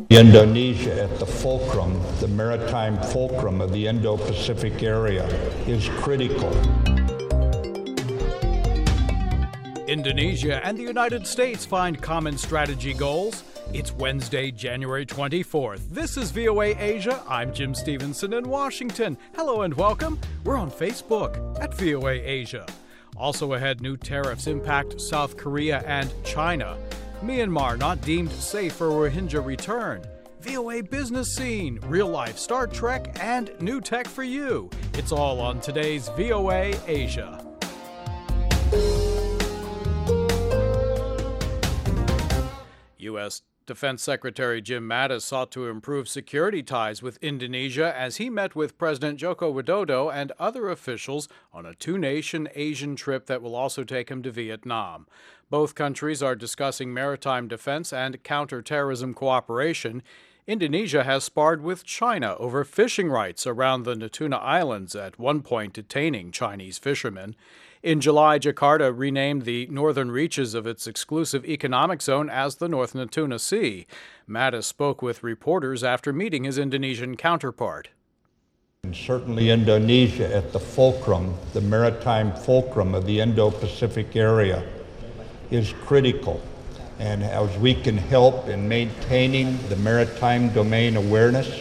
Indonesia at the fulcrum, the maritime fulcrum of the Indo-Pacific area, is critical. Indonesia and the United States find common strategy goals. It's Wednesday, January 24th. This is VOA Asia. I'm Jim Stevenson in Washington. Hello and welcome. We're on Facebook at VOA Asia. Also ahead, new tariffs impact South Korea and China. Myanmar not deemed safe for Rohingya return. VOA Business Scene, real-life Star Trek, and new tech for you. It's all on today's VOA Asia. U.S. Defense Secretary Jim Mattis sought to improve security ties with Indonesia as he met with President Joko Widodo and other officials on a two-nation Asian trip that will also take him to Vietnam. Both countries are discussing maritime defense and counterterrorism cooperation. Indonesia has sparred with China over fishing rights around the Natuna Islands, at one point detaining Chinese fishermen. In July, Jakarta renamed the northern reaches of its exclusive economic zone as the North Natuna Sea. Mattis spoke with reporters after meeting his Indonesian counterpart. And certainly Indonesia at the fulcrum, the maritime fulcrum of the Indo-Pacific area, is critical. And as we can help in maintaining the maritime domain awareness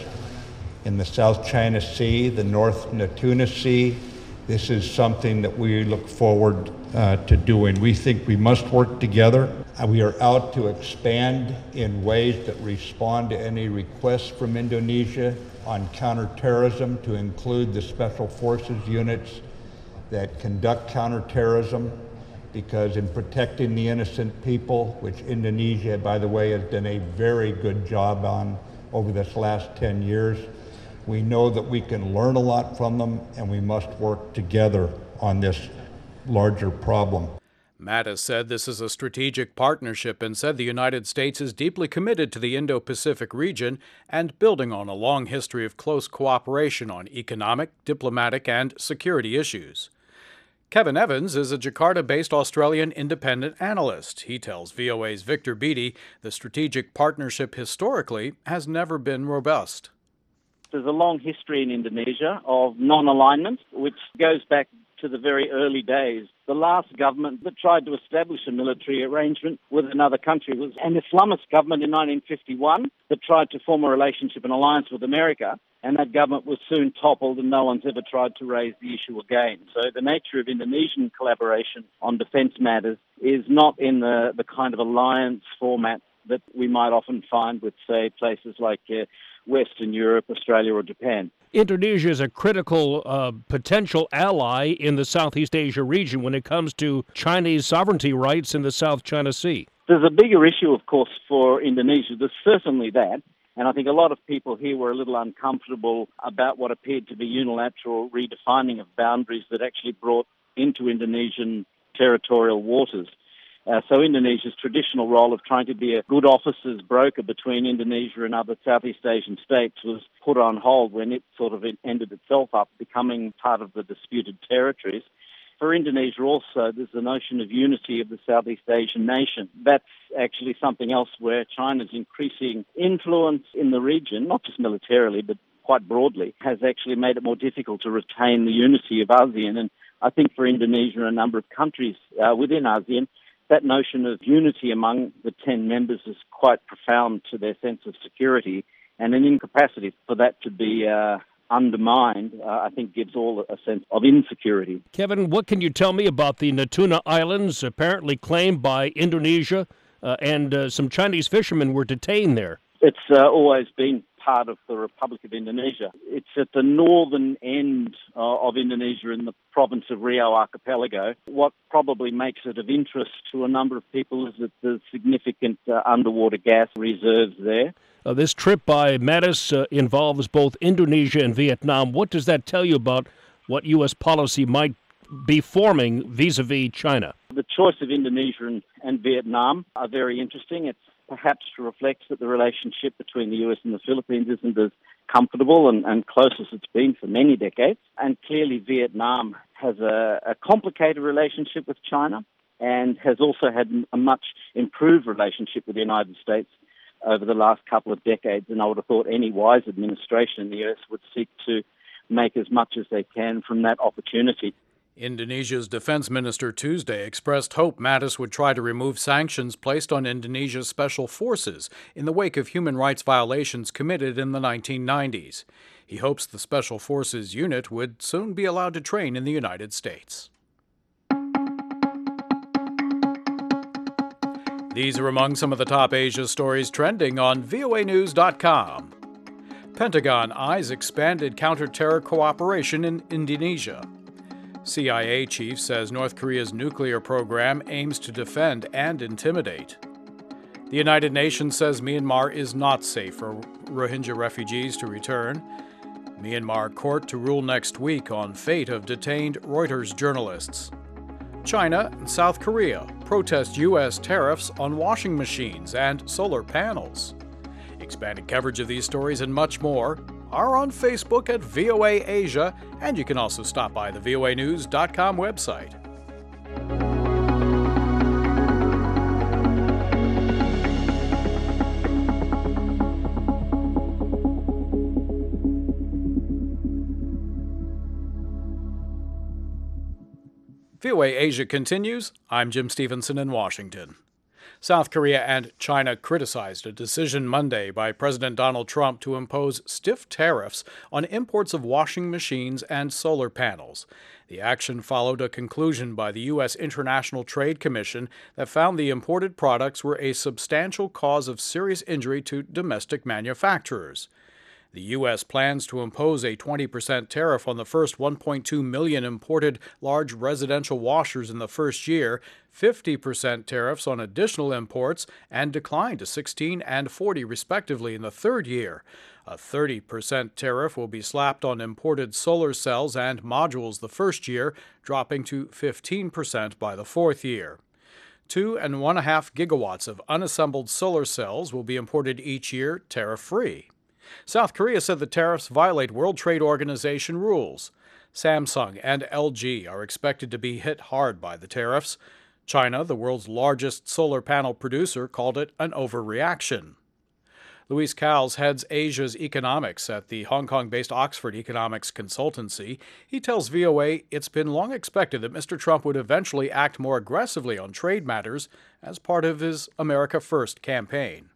in the South China Sea, the North Natuna Sea, this is something that we look forward to doing. We think we must work together. We are out to expand in ways that respond to any requests from Indonesia on counterterrorism, to include the Special Forces units that conduct counterterrorism, because in protecting the innocent people, which Indonesia, by the way, has done a very good job on over this last 10 years, we know that we can learn a lot from them, and we must work together on this larger problem. Mattis said this is a strategic partnership and said the United States is deeply committed to the Indo-Pacific region and building on a long history of close cooperation on economic, diplomatic, and security issues. Kevin Evans is a Jakarta-based Australian independent analyst. He tells VOA's Victor Beattie the strategic partnership historically has never been robust. There's a long history in Indonesia of non-alignment, which goes back to the very early days. The last government that tried to establish a military arrangement with another country was an Islamist government in 1951 that tried to form a relationship and alliance with America, and that government was soon toppled and no one's ever tried to raise the issue again. So the nature of Indonesian collaboration on defence matters is not in the kind of alliance format that we might often find with, say, places like Western Europe, Australia, or Japan. Indonesia is a critical potential ally in the Southeast Asia region when it comes to Chinese sovereignty rights in the South China Sea. There's a bigger issue, of course, for Indonesia. There's certainly that. And I think a lot of people here were a little uncomfortable about what appeared to be unilateral redefining of boundaries that actually brought into Indonesian territorial waters. So Indonesia's traditional role of trying to be a good officers broker between Indonesia and other Southeast Asian states was put on hold when it sort of ended itself up, becoming part of the disputed territories. For Indonesia also, there's the notion of unity of the Southeast Asian nation. That's actually something else where China's increasing influence in the region, not just militarily, but quite broadly, has actually made it more difficult to retain the unity of ASEAN. And I think for Indonesia and a number of countries within ASEAN, that notion of unity among the 10 members is quite profound to their sense of security, and an incapacity for that to be undermined, I think, gives all a sense of insecurity. Kevin, what can you tell me about the Natuna Islands, apparently claimed by Indonesia, and some Chinese fishermen were detained there? It's always been part of the Republic of Indonesia. It's at the northern end of Indonesia in the province of Riau Archipelago. What probably makes it of interest to a number of people is that there's significant underwater gas reserves there. This trip by Mattis involves both Indonesia and Vietnam. What does that tell you about what U.S. policy might be forming vis-a-vis China? The choice of Indonesia and Vietnam are very interesting. It's perhaps reflects that the relationship between the US and the Philippines isn't as comfortable and close as it's been for many decades. And clearly Vietnam has a complicated relationship with China and has also had a much improved relationship with the United States. over the last couple of decades, and I would have thought any wise administration in the US would seek to make as much as they can from that opportunity. Indonesia's defense minister Tuesday expressed hope Mattis would try to remove sanctions placed on Indonesia's special forces in the wake of human rights violations committed in the 1990s. He hopes the special forces unit would soon be allowed to train in the United States. These are among some of the top Asia stories trending on voanews.com. Pentagon eyes expanded counter-terror cooperation in Indonesia. CIA chief says North Korea's nuclear program aims to defend and intimidate. The United Nations says Myanmar is not safe for Rohingya refugees to return. Myanmar court to rule next week on fate of detained Reuters journalists. China and South Korea protest U.S. tariffs on washing machines and solar panels. Expanded coverage of these stories and much more are on Facebook at VOA Asia, and you can also stop by the voanews.com website. VOA Asia continues. I'm Jim Stevenson in Washington. South Korea and China criticized a decision Monday by President Donald Trump to impose stiff tariffs on imports of washing machines and solar panels. The action followed a conclusion by the U.S. International Trade Commission that found the imported products were a substantial cause of serious injury to domestic manufacturers. The U.S. plans to impose a 20% tariff on the first 1.2 million imported large residential washers in the first year, 50% tariffs on additional imports, and decline to 16 and 40 respectively in the third year. A 30% tariff will be slapped on imported solar cells and modules the first year, dropping to 15% by the fourth year. 2.5 gigawatts of unassembled solar cells will be imported each year, tariff-free. South Korea said the tariffs violate World Trade Organization rules. Samsung and LG are expected to be hit hard by the tariffs. China, the world's largest solar panel producer, called it an overreaction. Luis Cowles heads Asia's economics at the Hong Kong-based Oxford Economics Consultancy. He tells VOA it's been long expected that Mr. Trump would eventually act more aggressively on trade matters as part of his America First campaign.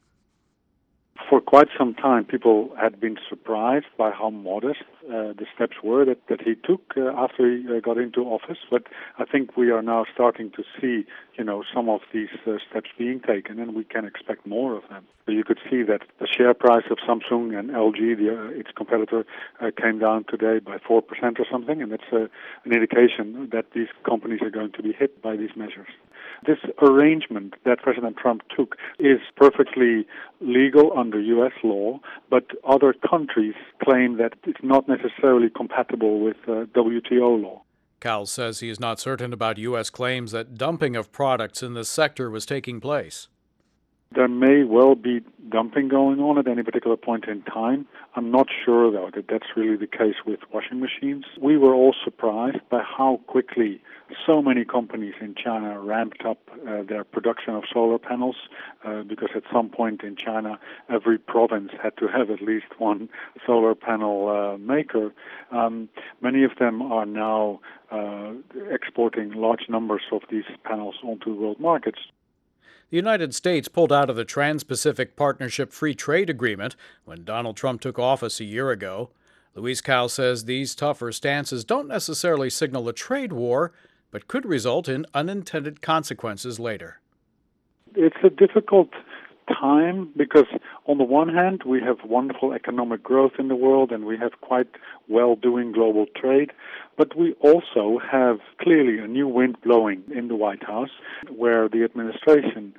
For quite some time, people had been surprised by how modest the steps were that he took after he got into office. But I think we are now starting to see, some of these steps being taken, and we can expect more of them. So you could see that the share price of Samsung and LG, its competitor, came down today by 4% or something, and that's an indication that these companies are going to be hit by these measures. This arrangement that President Trump took is perfectly legal under U.S. law, but other countries claim that it's not necessarily compatible with WTO law. Cowles says he is not certain about U.S. claims that dumping of products in this sector was taking place. There may well be dumping going on at any particular point in time. I'm not sure, though, that that's really the case with washing machines. We were all surprised by how quickly so many companies in China ramped up their production of solar panels, because at some point in China, every province had to have at least one solar panel maker. Many of them are now exporting large numbers of these panels onto world markets. The United States pulled out of the Trans-Pacific Partnership Free Trade Agreement when Donald Trump took office a year ago. Luis Cowles says these tougher stances don't necessarily signal a trade war, but could result in unintended consequences later. It's a difficult time because on the one hand we have wonderful economic growth in the world and we have quite well-doing global trade, but we also have clearly a new wind blowing in the White House where the administration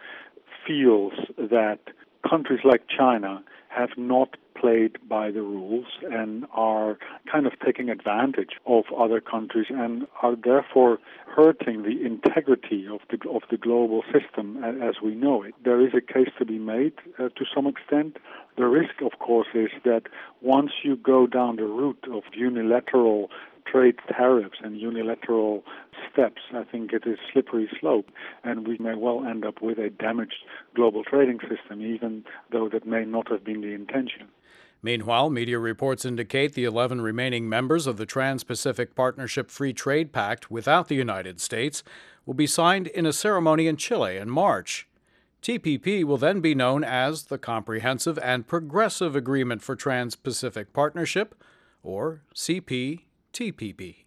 feels that countries like China have not played by the rules and are kind of taking advantage of other countries and are therefore hurting the integrity of the global system as we know it. There is a case to be made to some extent. The risk, of course, is that once you go down the route of unilateral trade tariffs and unilateral steps, I think it is slippery slope, and we may well end up with a damaged global trading system, even though that may not have been the intention. Meanwhile, media reports indicate the 11 remaining members of the Trans-Pacific Partnership Free Trade Pact without the United States will be signed in a ceremony in Chile in March. TPP will then be known as the Comprehensive and Progressive Agreement for Trans-Pacific Partnership, or CPTPP.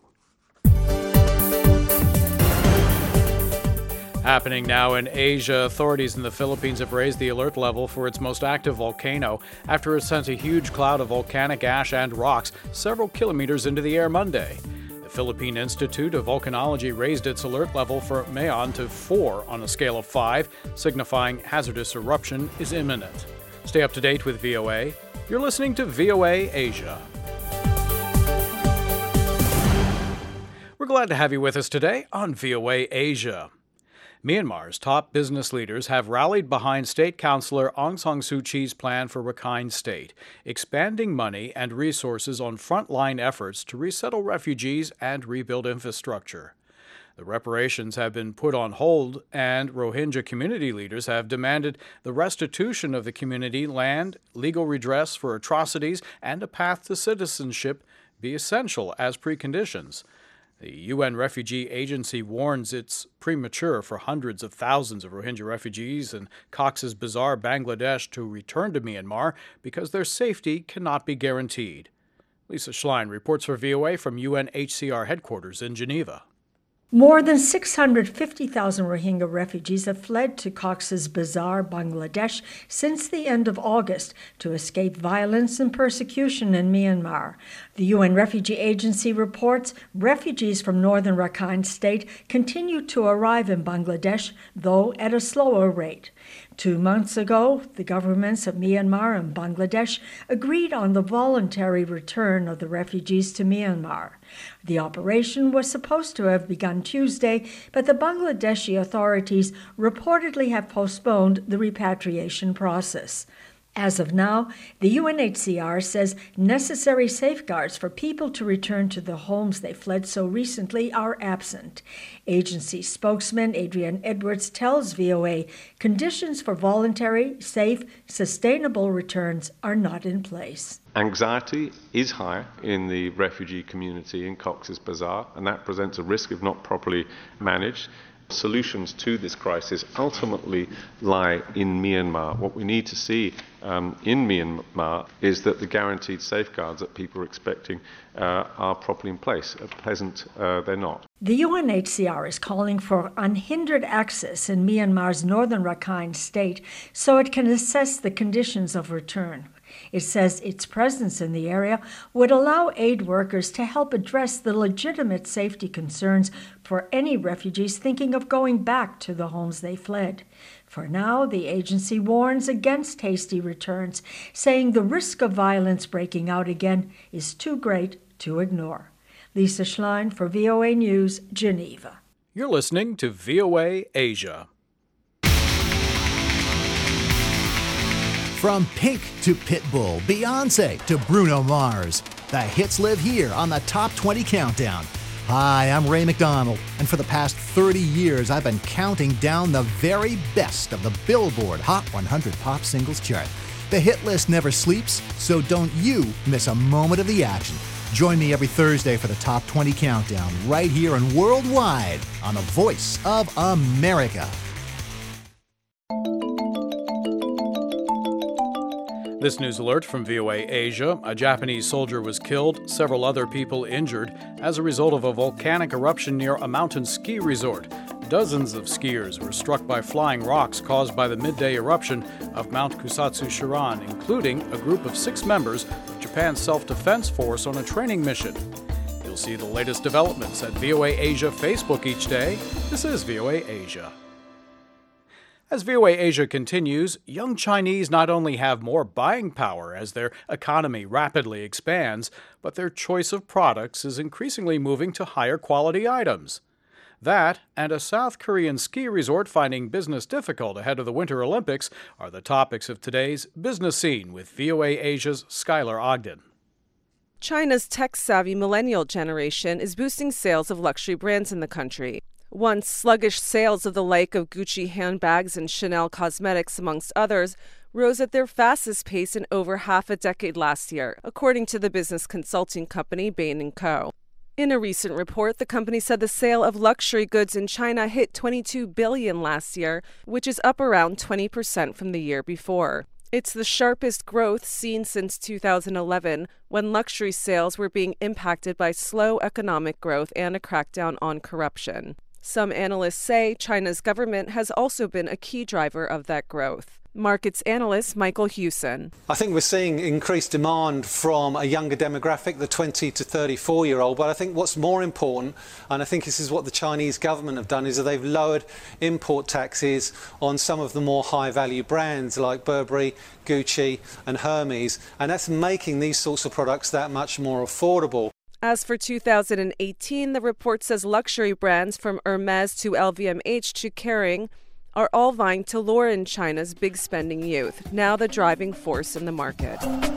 Happening now in Asia, authorities in the Philippines have raised the alert level for its most active volcano after it sent a huge cloud of volcanic ash and rocks several kilometers into the air Monday. The Philippine Institute of Volcanology raised its alert level for Mayon to 4 on a scale of 5, signifying hazardous eruption is imminent. Stay up to date with VOA. You're listening to VOA Asia. We're glad to have you with us today on VOA Asia. Myanmar's top business leaders have rallied behind State Councillor Aung San Suu Kyi's plan for Rakhine State, expanding money and resources on frontline efforts to resettle refugees and rebuild infrastructure. The reparations have been put on hold, and Rohingya community leaders have demanded the restitution of the community land, legal redress for atrocities, and a path to citizenship be essential as preconditions. The UN Refugee Agency warns it's premature for hundreds of thousands of Rohingya refugees in Cox's Bazar, Bangladesh, to return to Myanmar because their safety cannot be guaranteed. Lisa Schlein reports for VOA from UNHCR headquarters in Geneva. More than 650,000 Rohingya refugees have fled to Cox's Bazar, Bangladesh, since the end of August to escape violence and persecution in Myanmar. The UN Refugee Agency reports refugees from northern Rakhine State continue to arrive in Bangladesh, though at a slower rate. 2 months ago, the governments of Myanmar and Bangladesh agreed on the voluntary return of the refugees to Myanmar. The operation was supposed to have begun Tuesday, but the Bangladeshi authorities reportedly have postponed the repatriation process. As of now, the UNHCR says necessary safeguards for people to return to the homes they fled so recently are absent. Agency spokesman Adrian Edwards tells VOA conditions for voluntary, safe, sustainable returns are not in place. Anxiety is high in the refugee community in Cox's Bazar, and that presents a risk if not properly managed. Solutions to this crisis ultimately lie in Myanmar. What we need to see in Myanmar is that the guaranteed safeguards that people are expecting are properly in place. At present, they're not. The UNHCR is calling for unhindered access in Myanmar's northern Rakhine State so it can assess the conditions of return. It says its presence in the area would allow aid workers to help address the legitimate safety concerns for any refugees thinking of going back to the homes they fled. For now, the agency warns against hasty returns, saying the risk of violence breaking out again is too great to ignore. Lisa Schlein for VOA News, Geneva. You're listening to VOA Asia. From Pink to Pitbull, Beyoncé to Bruno Mars, the hits live here on the Top 20 Countdown. Hi, I'm Ray McDonald, and for the past 30 years, I've been counting down the very best of the Billboard Hot 100 Pop Singles chart. The hit list never sleeps, so don't you miss a moment of the action. Join me every Thursday for the Top 20 Countdown, right here and worldwide on the Voice of America. This news alert from VOA Asia. A Japanese soldier was killed, several other people injured as a result of a volcanic eruption near a mountain ski resort. Dozens of skiers were struck by flying rocks caused by the midday eruption of Mount Kusatsu Shiran, including a group of 6 members of Japan's self-defense force on a training mission. You'll see the latest developments at VOA Asia Facebook each day. This is VOA Asia. As VOA Asia continues, young Chinese not only have more buying power as their economy rapidly expands, but their choice of products is increasingly moving to higher quality items. That, and a South Korean ski resort finding business difficult ahead of the Winter Olympics, are the topics of today's Business Scene with VOA Asia's Skylar Ogden. China's tech-savvy millennial generation is boosting sales of luxury brands in the country. Once sluggish sales of the like of Gucci handbags and Chanel cosmetics, amongst others, rose at their fastest pace in over half a decade last year, according to the business consulting company Bain & Co. In a recent report, the company said the sale of luxury goods in China hit $22 billion last year, which is up around 20% from the year before. It's the sharpest growth seen since 2011, when luxury sales were being impacted by slow economic growth and a crackdown on corruption. Some analysts say China's government has also been a key driver of that growth. Markets analyst Michael Hewson. I think we're seeing increased demand from a younger demographic, the 20 to 34-year-old. But I think what's more important, and I think this is what the Chinese government have done, is that they've lowered import taxes on some of the more high-value brands like Burberry, Gucci and Hermes. And that's making these sorts of products that much more affordable. As for 2018, the report says luxury brands from Hermes to LVMH to Kering are all vying to lure in China's big spending youth, now the driving force in the market.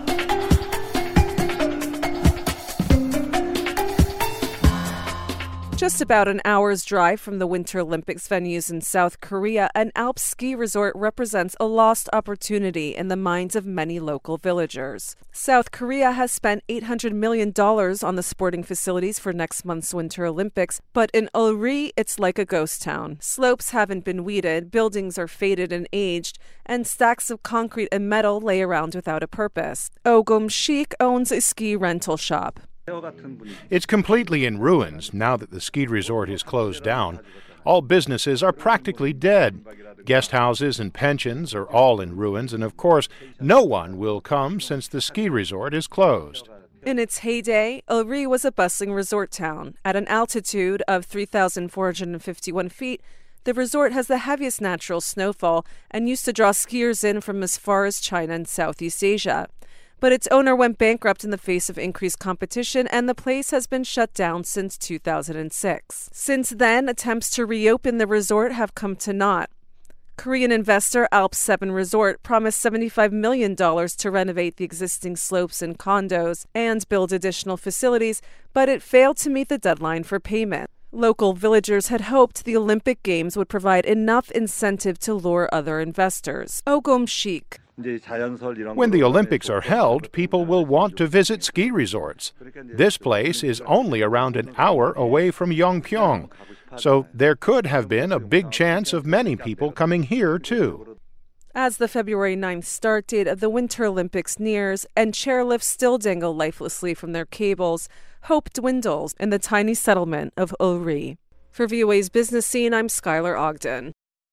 Just about an hour's drive from the Winter Olympics venues in South Korea, an Alps ski resort represents a lost opportunity in the minds of many local villagers. South Korea has spent $800 million on the sporting facilities for next month's Winter Olympics, but in Ulri, it's like a ghost town. Slopes haven't been weeded, buildings are faded and aged, and stacks of concrete and metal lay around without a purpose. Ogum Sheik owns a ski rental shop. It's completely in ruins now that the ski resort is closed down. All businesses are practically dead. Guest houses and pensions are all in ruins, and of course, no one will come since the ski resort is closed. In its heyday, Ulri was a bustling resort town. At an altitude of 3,451 feet, the resort has the heaviest natural snowfall and used to draw skiers in from as far as China and Southeast Asia. But its owner went bankrupt in the face of increased competition, and the place has been shut down since 2006. Since then, attempts to reopen the resort have come to naught. Korean investor Alps 7 Resort promised $75 million to renovate the existing slopes and condos and build additional facilities, but it failed to meet the deadline for payment. Local villagers had hoped the Olympic Games would provide enough incentive to lure other investors. Ogum Sheik. When the Olympics are held, people will want to visit ski resorts. This place is only around an hour away from Yongpyong, so there could have been a big chance of many people coming here, too. As the February 9th start date of the Winter Olympics nears and chairlifts still dangle lifelessly from their cables, hope dwindles in the tiny settlement of Ulri. For VOA's Business Scene, I'm Skylar Ogden.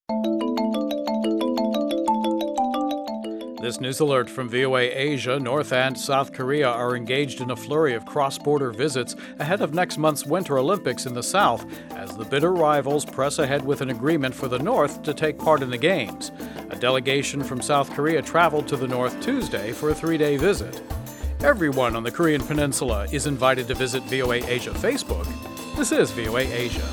This news alert from VOA Asia: North and South Korea are engaged in a flurry of cross-border visits ahead of next month's Winter Olympics in the South, as the bitter rivals press ahead with an agreement for the North to take part in the Games. A delegation from South Korea traveled to the North Tuesday for a 3-day visit. Everyone on the Korean Peninsula is invited to visit VOA Asia Facebook. This is VOA Asia.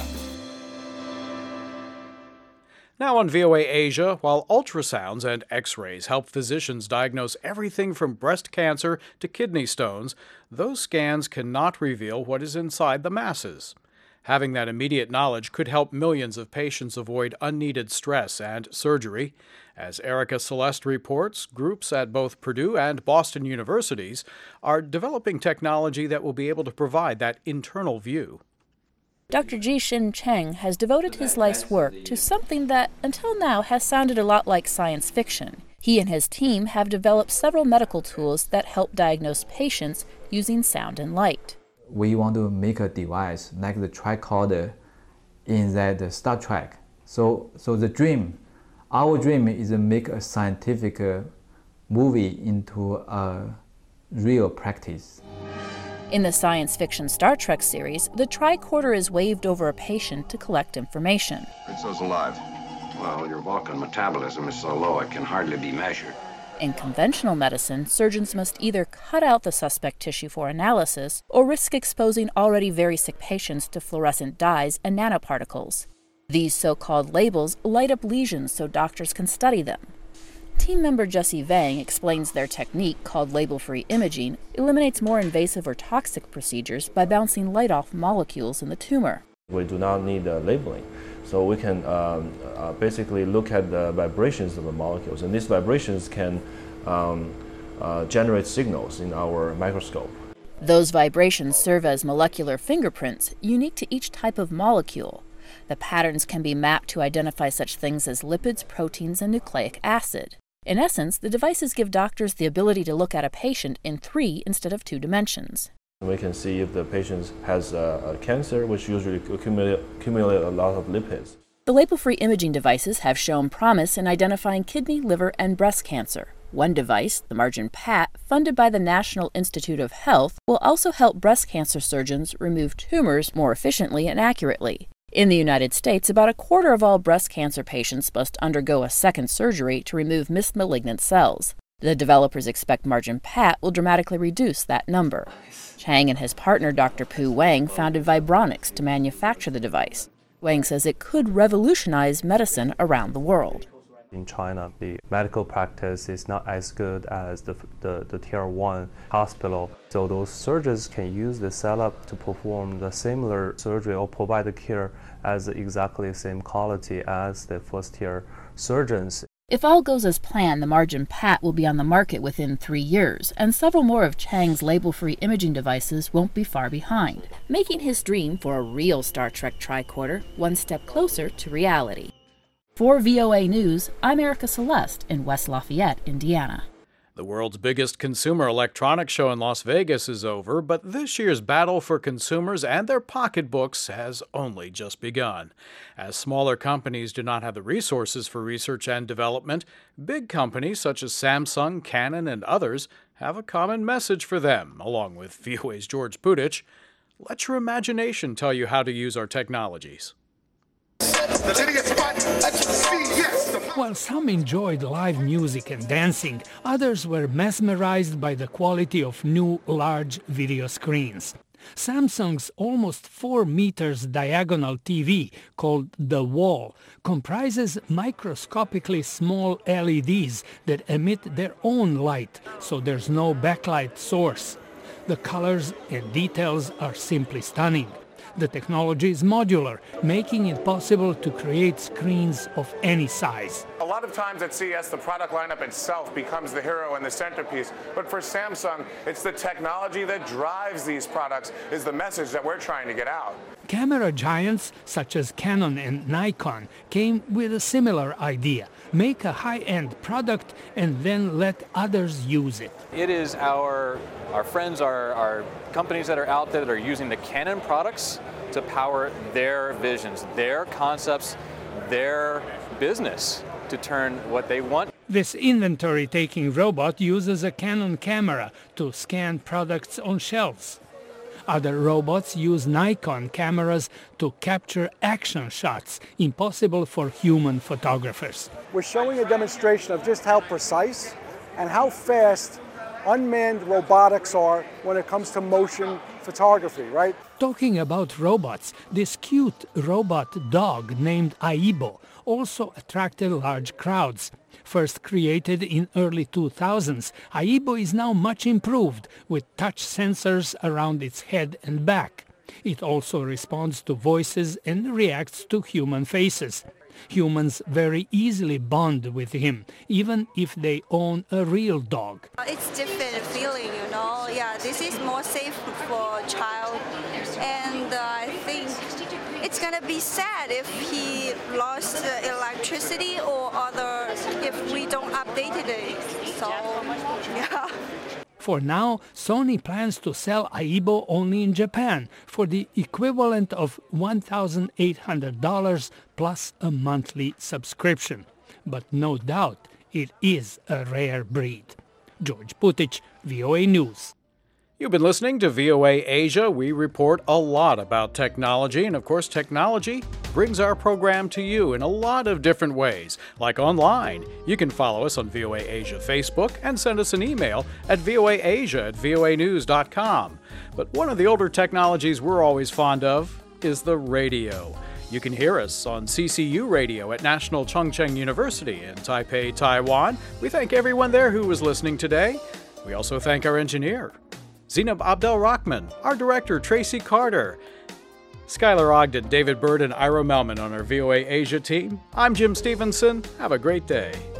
Now on VOA Asia, while ultrasounds and X-rays help physicians diagnose everything from breast cancer to kidney stones, those scans cannot reveal what is inside the masses. Having that immediate knowledge could help millions of patients avoid unneeded stress and surgery. As Erica Celeste reports, groups at both Purdue and Boston universities are developing technology that will be able to provide that internal view. Dr. Ji-Shin Cheng has devoted his life's work to something that, until now, has sounded a lot like science fiction. He and his team have developed several medical tools that help diagnose patients using sound and light. We want to make a device like the tricorder in that Star Trek. So our dream is to make a scientific movie into a real practice. In the science fiction Star Trek series, the tricorder is waved over a patient to collect information. Rizzo's alive. Well, your Vulcan metabolism is so low it can hardly be measured. In conventional medicine, surgeons must either cut out the suspect tissue for analysis or risk exposing already very sick patients to fluorescent dyes and nanoparticles. These so-called labels light up lesions so doctors can study them. Team member Jesse Vang explains their technique, called label-free imaging, eliminates more invasive or toxic procedures by bouncing light off molecules in the tumor. We do not need labeling, so we can basically look at the vibrations of the molecules, and these vibrations can generate signals in our microscope. Those vibrations serve as molecular fingerprints, unique to each type of molecule. The patterns can be mapped to identify such things as lipids, proteins, and nucleic acid. In essence, the devices give doctors the ability to look at a patient in 3 instead of 2 dimensions. We can see if the patient has a cancer, which usually accumulate a lot of lipids. The label-free imaging devices have shown promise in identifying kidney, liver, and breast cancer. One device, the Margin PAT, funded by the National Institute of Health, will also help breast cancer surgeons remove tumors more efficiently and accurately. In the United States, about a quarter of all breast cancer patients must undergo a second surgery to remove missed malignant cells. The developers expect Margin PAT will dramatically reduce that number. Chang and his partner, Dr. Pu Wang, founded Vibronics to manufacture the device. Wang says it could revolutionize medicine around the world. In China, the medical practice is not as good as the Tier 1 hospital. So those surgeons can use the setup to perform the similar surgery or provide the care as exactly the same quality as the first-tier surgeons. If all goes as planned, the Margin PAT will be on the market within 3 years, and several more of Chang's label-free imaging devices won't be far behind, making his dream for a real Star Trek tricorder one step closer to reality. For VOA News, I'm Erica Celeste in West Lafayette, Indiana. The world's biggest consumer electronics show in Las Vegas is over, but this year's battle for consumers and their pocketbooks has only just begun. As smaller companies do not have the resources for research and development, big companies such as Samsung, Canon, and others have a common message for them, along with VOA's George Putich. Let your imagination tell you how to use our technologies. While some enjoyed live music and dancing, others were mesmerized by the quality of new large video screens. Samsung's almost 4 meters diagonal TV, called The Wall, comprises microscopically small LEDs that emit their own light, so there's no backlight source. The colors and details are simply stunning. The technology is modular, making it possible to create screens of any size. A lot of times at CES, the product lineup itself becomes the hero and the centerpiece. But for Samsung, it's the technology that drives these products is the message that we're trying to get out. Camera giants such as Canon and Nikon came with a similar idea. Make a high-end product and then let others use it. It is our friends, our companies that are out there that are using the Canon products to power their visions, their concepts, their business to turn what they want. This inventory-taking robot uses a Canon camera to scan products on shelves. Other robots use Nikon cameras to capture action shots, impossible for human photographers. We're showing a demonstration of just how precise and how fast unmanned robotics are when it comes to motion photography, right? Talking about robots, this cute robot dog named Aibo also attracted large crowds. First created in early 2000s, Aibo is now much improved with touch sensors around its head and back. It also responds to voices and reacts to human faces. Humans very easily bond with him, even if they own a real dog. It's different feeling, you know. Yeah, this is more safe for a child, and I think it's gonna be sad if he lost electricity or other if we don't update it. So, yeah. For now, Sony plans to sell Aibo only in Japan for the equivalent of $1,800 plus a monthly subscription. But no doubt it is a rare breed. George Putich, VOA News. You've been listening to VOA Asia. We report a lot about technology, and of course, technology brings our program to you in a lot of different ways, like online. You can follow us on VOA Asia Facebook and send us an email at voaasia@voanews.com. But one of the older technologies we're always fond of is the radio. You can hear us on CCU Radio at National Chongqing University in Taipei, Taiwan. We thank everyone there who was listening today. We also thank our engineer, Zainab Abdel-Rahman, our director, Tracy Carter, Skylar Ogden, David Bird, and Ira Melman on our VOA Asia team. I'm Jim Stevenson. Have a great day.